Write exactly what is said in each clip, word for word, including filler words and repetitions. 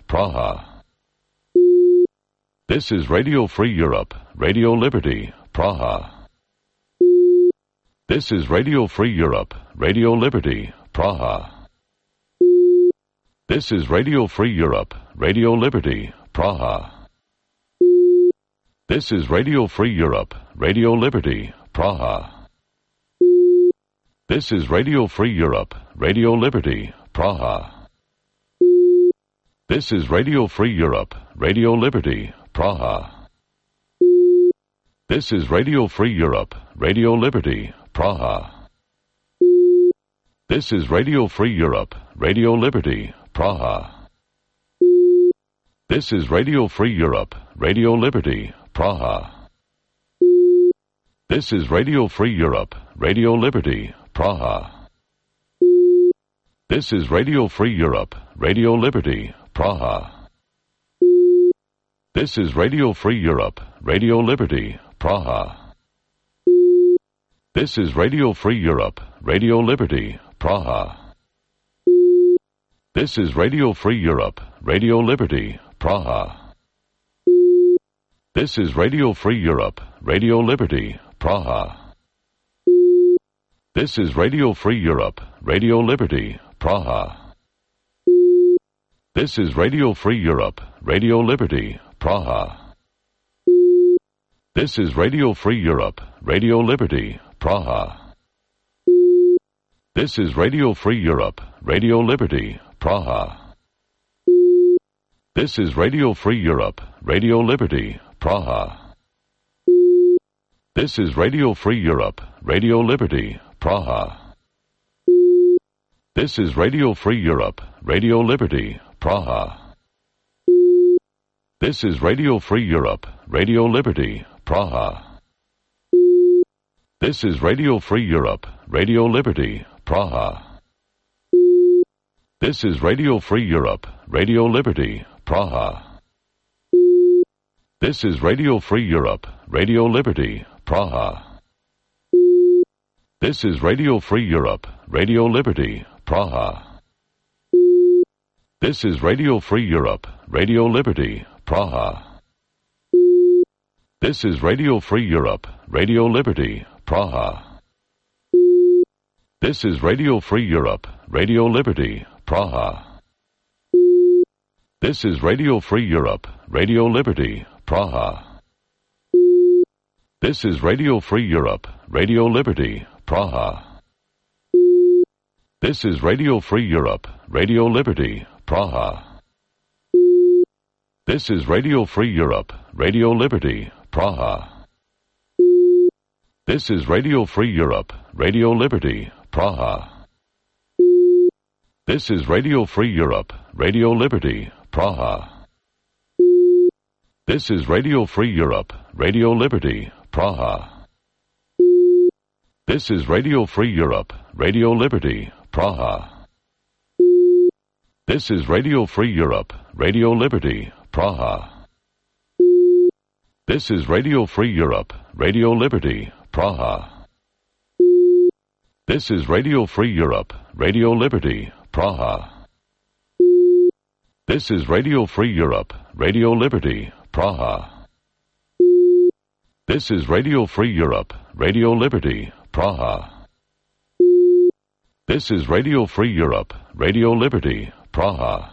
Praha. This is Radio Free Europe, Radio Liberty, Praha. This is Radio Free Europe, Radio Liberty, Praha. This is Radio Free Europe, Radio Liberty, Praha. This is Radio Free Europe, Radio Liberty, Praha. This is Radio Free Europe, Radio Liberty, Praha. This is Radio Free Europe, Radio Liberty, Praha. This is Radio Free Europe, Radio Liberty, Praha. This is Radio Free Europe, Radio Liberty, Praha. This is Radio Free Europe, Radio Liberty, Praha. This is Radio Free Europe, Radio Liberty, Praha. This is Radio Free Europe, Radio Liberty, Praha. This is Radio Free Europe, Radio Liberty, Praha. This is Radio Free Europe, Radio Liberty, Praha. This is Radio Free Europe, Radio Liberty, Praha. This is Radio Free Europe, Radio Liberty, Praha. This is Radio Free Europe, Radio Liberty, Praha. This is Radio Free Europe, Radio Liberty, Praha. This is Radio Free Europe, Radio Liberty, Praha. This is Radio Free Europe, Radio Liberty, Praha. This is Radio Free Europe, Radio Liberty, Praha. This is Radio Free Europe, Radio Liberty, Praha. This is Radio Free Europe, Radio Liberty, Praha. This is Radio Free Europe, Radio Liberty, Praha. This is Radio Free Europe, Radio Liberty, Praha. This is Radio Free Europe, Radio Liberty, Praha. This is Radio Free Europe, Radio Liberty, Praha. This is Radio Free Europe, Radio Liberty, Praha. This is Radio Free Europe, Radio Liberty, Praha. This is Radio Free Europe, Radio Liberty, Praha. This is Radio Free Europe, Radio Liberty, Praha. This is Radio Free Europe, Radio Liberty, Praha. This is Radio Free Europe, Radio Liberty, Praha. This is Radio Free Europe, Radio Liberty, Praha. This is Radio Free Europe, Radio Liberty, Praha. This is Radio Free Europe, Radio Liberty, Praha. This is Radio Free Europe, Radio Liberty, Praha. This is Radio Free Europe, Radio Liberty, Praha. This is Radio Free Europe, Radio Liberty, Praha. This is Radio Free Europe, Radio Liberty, Praha. This is Radio Free Europe, Radio Liberty, Praha. This is Radio Free Europe, Radio Liberty, Praha. This is Radio Free Europe, Radio Liberty, Praha. This is Radio Free Europe, Radio Liberty, Praha. This is Radio Free Europe, Radio Liberty, Praha.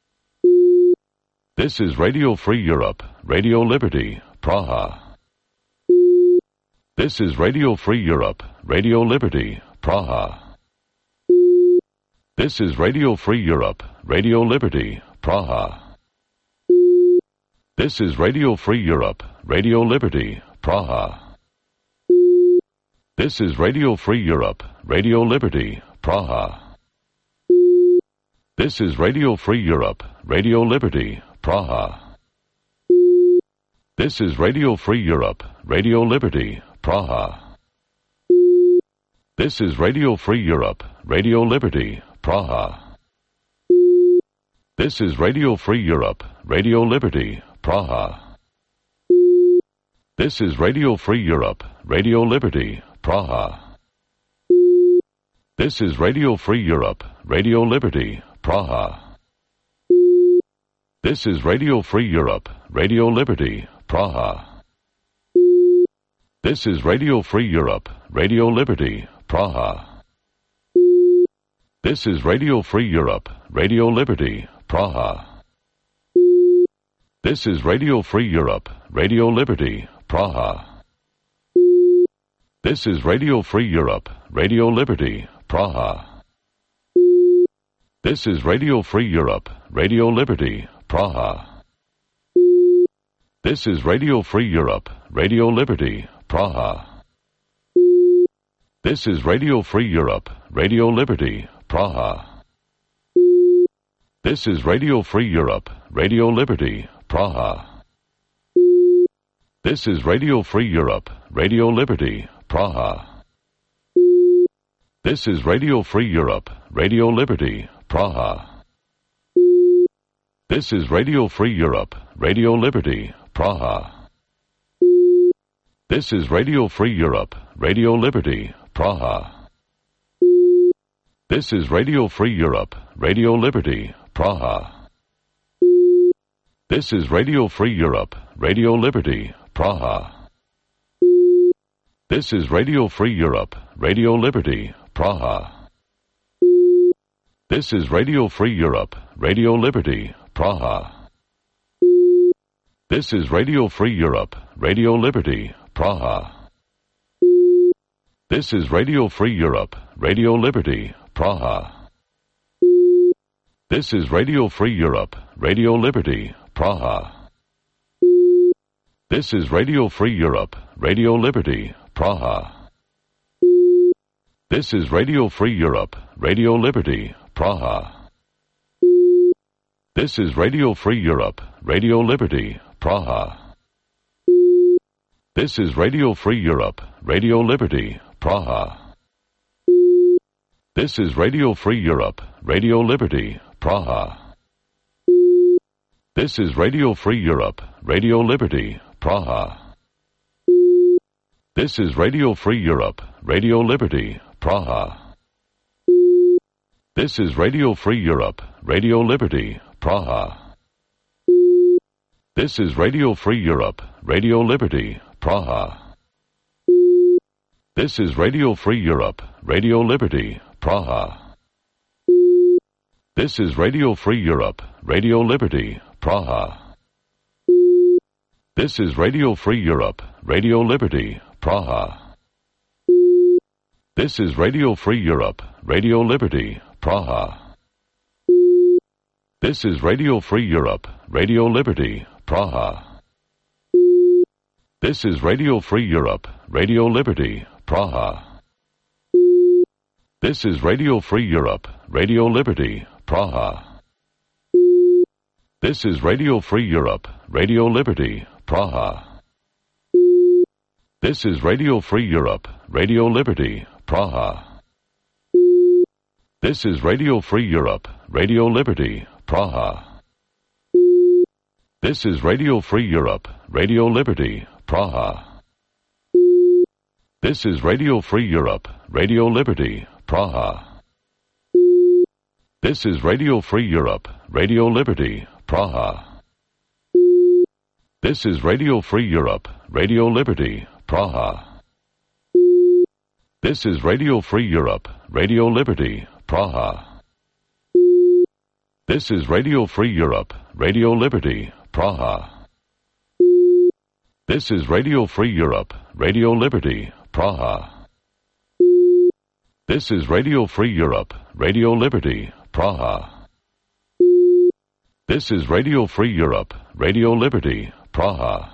This is Radio Free Europe, Radio Liberty, Praha. This is Radio Free Europe, Radio Liberty, Praha. This is Radio Free Europe, Radio Liberty, Praha. This is Radio Free Europe, Radio Liberty, Praha. This is Radio Free Europe, Radio Liberty, Praha. This is Radio Free Europe, Radio Liberty, Praha. This is Radio Free Europe, Radio Liberty, Praha. This is Radio Free Europe, Radio Liberty, Praha. This is Radio Free Europe, Radio Liberty, Praha. This is Radio Free Europe, Radio Liberty, Praha. This is Radio Free Europe, Radio Liberty, Praha. This is Radio Free Europe, Radio Liberty, Praha. This is Radio Free Europe, Radio Liberty, Praha. This is Radio Free Europe, Radio Liberty, Praha. This is Radio Free Europe, Radio Liberty, Praha. This is Radio Free Europe, Radio Liberty, Praha. This is Radio Free Europe, Radio Liberty, Praha. This is Radio Free Europe, Radio Liberty, Praha. This is Radio Free Europe, Radio Liberty, Praha. This is Radio Free Europe, Radio Liberty, Praha. This is Radio Free Europe, Radio Liberty, Praha. This is Radio Free Europe, Radio Liberty, Praha. This is Radio Free Europe, Radio Liberty, Praha. This is Radio Free Europe, Radio Liberty, Praha. This is Radio Free Europe, Radio Liberty, Praha. This is Radio Free Europe, Radio Liberty, Praha. This is Radio Free Europe, Radio Liberty, Praha. This is Radio Free Europe, Radio Liberty, Praha. This is Radio Free Europe, Radio Liberty, Praha. This is Radio Free Europe, Radio Liberty, Praha. This is Radio Free Europe, Radio Liberty, Praha. This is Radio Free Europe, Radio Liberty, Praha. This is Radio Free Europe, Radio Liberty, Praha. This is Radio Free Europe, Radio Liberty, Praha. This is Radio Free Europe, Radio Liberty, Praha. This is Radio Free Europe, Radio Liberty, Praha. This is Radio Free Europe, Radio Liberty, Praha. This is Radio Free Europe, Radio Liberty, Praha. This is Radio Free Europe, Radio Liberty, Praha. This is Radio Free Europe, Radio Liberty, Praha. This is Radio Free Europe, Radio Liberty, Praha. This is Radio Free Europe, Radio Liberty, Praha. This is Radio Free Europe, Radio Liberty, Praha. This is Radio Free Europe, Radio Liberty, Praha. This is Radio Free Europe, Radio Liberty, Praha. This is Radio Free Europe, Radio Liberty, Praha. This is Radio Free Europe, Radio Liberty, Praha. This is Radio Free Europe, Radio Liberty, Praha. This is Radio Free Europe, Radio Liberty, Praha. This is Radio Free Europe, Radio Liberty, Praha. This is Radio Free Europe, Radio Liberty, Praha. This is Radio Free Europe, Radio Liberty, Praha. This is Radio Free Europe, Radio Liberty, Praha. This is Radio Free Europe, Radio Liberty, Praha. This is Radio Free Europe, Radio Liberty, Praha. This is Radio Free Europe, Radio Liberty, Praha. This is Radio Free Europe, Radio Liberty, Praha. This is Radio Free Europe, Radio Liberty, Praha. This is Radio Free Europe, Radio Liberty, Praha.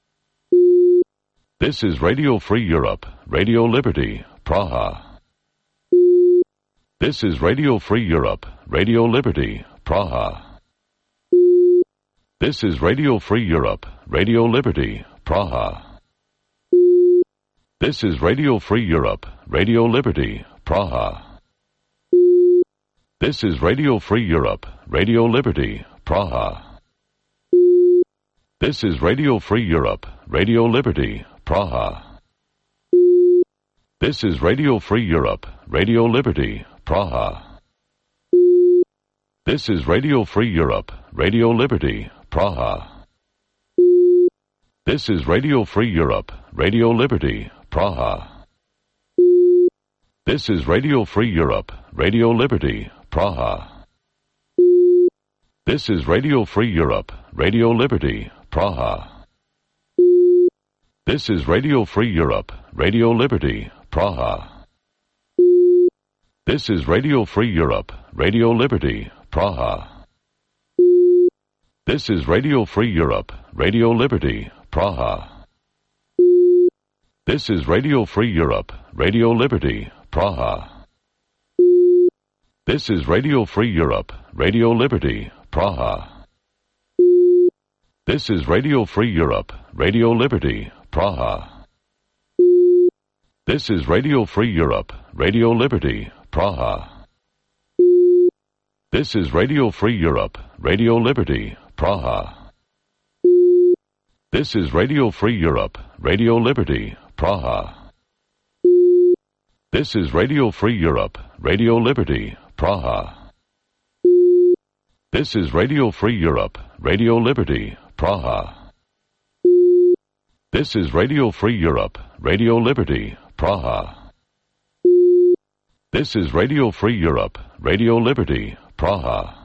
This is Radio Free Europe, Radio Liberty, Praha. This is Radio Free Europe, Radio Liberty, Praha. This is Radio Free Europe, Radio Liberty, Praha. This is Radio Free Europe, Radio Liberty, Praha. This is Radio Free Europe, Radio Liberty, Praha. This is Radio Free Europe, Radio Liberty, Praha. This is Radio Free Europe, Radio Liberty, Praha. This is Radio Free Europe, Radio Liberty, Praha. This is Radio Free Europe, Radio Liberty, Praha. This is Radio Free Europe, Radio Liberty, Praha. This is Radio Free Europe, Radio Liberty, Praha. This is Radio Free Europe, Radio Liberty, Praha. This is Radio Free Europe, Radio Liberty, Praha. This is Radio Free Europe, Radio Liberty, Praha. This is Radio Free Europe, Radio Liberty, Praha. This is Radio Free Europe, Radio Liberty, Praha. This is Radio Free Europe, Radio Liberty, Praha. This is Radio Free Europe, Radio Liberty, Praha. This is Radio Free Europe, Radio Liberty, Praha. This is Radio Free Europe, Radio Liberty, Praha. This is Radio Free Europe, Radio Liberty, Praha. This is Radio Free Europe, Radio Liberty, Praha. This is Radio Free Europe, Radio Liberty, Praha. This is Radio Free Europe, Radio Liberty, Praha.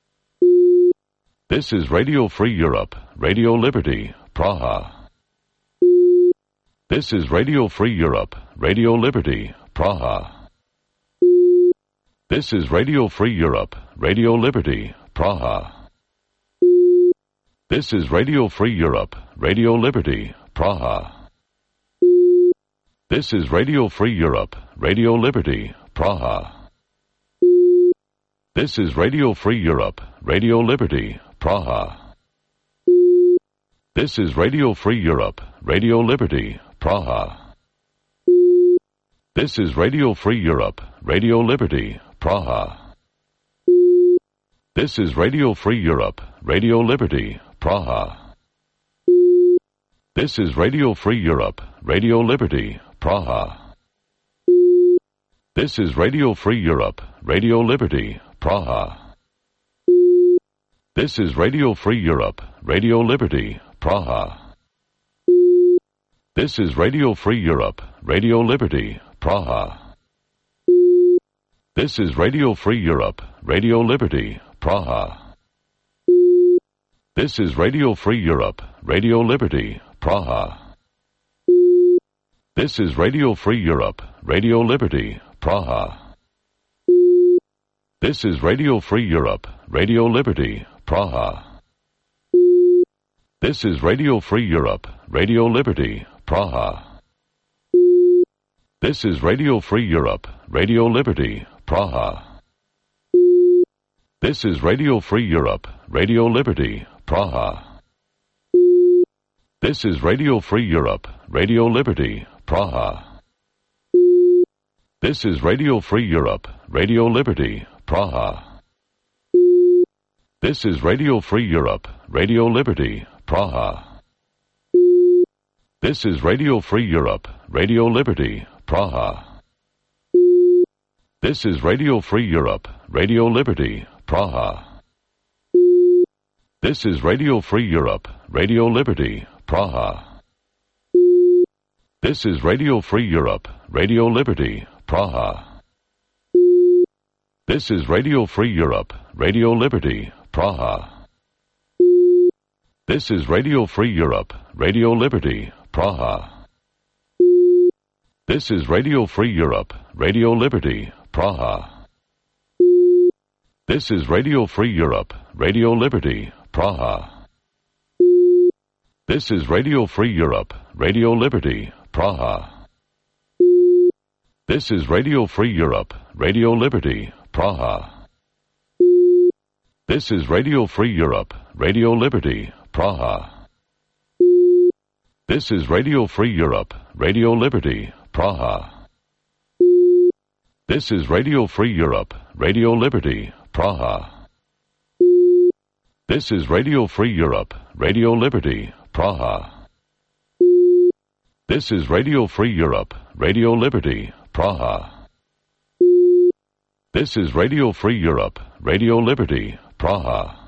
This is Radio Free Europe, Radio Liberty, Praha. This is Radio Free Europe, Radio Liberty, Praha. This is Radio Free Europe, Radio Liberty, Praha. This is Radio Free Europe, Radio Liberty, Praha. This is Radio Free Europe, Radio Liberty, Praha. This is Radio Free Europe, Radio Liberty, Praha. This is Radio Free Europe, Radio Liberty, Praha. This is Radio Free Europe, Radio Liberty, Praha. This is Radio Free Europe, Radio Liberty, Praha. This is Radio Free Europe, Radio Liberty, Praha. This is Radio Free Europe, Radio Liberty, Praha. This is Radio Free Europe, Radio Liberty, Praha. This is Radio Free Europe, Radio Liberty, Praha. This is Radio Free Europe, Radio Liberty, Praha. This is Radio Free Europe, Radio Liberty, Praha. This is Radio Free Europe, Radio Liberty, Praha. This is Radio Free Europe, Radio Liberty, Praha. This is Radio Free Europe, Radio Liberty, Praha. This is Radio Free Europe, Radio Liberty, Praha. This is Radio Free Europe, Radio Liberty, Praha. This is Radio Free Europe, Radio Liberty, Praha. This is Radio Free Europe, Radio Liberty, Praha. This is Radio Free Europe, Radio Liberty, Praha. This is Radio Free Europe, Radio Liberty, Praha. This is Radio Free Europe, Radio Liberty, Praha. This is Radio Free Europe, Radio Liberty, Praha. This is Radio Free Europe, Radio Liberty, Praha. This is Radio Free Europe, Radio Liberty, Praha. This is Radio Free Europe, Radio Liberty, Praha. This is Radio Free Europe, Radio Liberty, Praha. This is Radio Free Europe, Radio Liberty, Praha. This is Radio Free Europe, Radio Liberty, Praha. This is Radio Free Europe, Radio Liberty, Praha. This is Radio Free Europe, Radio Liberty, Praha. This is Radio Free Europe, Radio Liberty, Praha. This is Radio Free Europe, Radio Liberty, Praha. This is Radio Free Europe, Radio Liberty, Praha. This is Radio Free Europe, Radio Liberty, Praha. This is Radio Free Europe, Radio Liberty, Praha.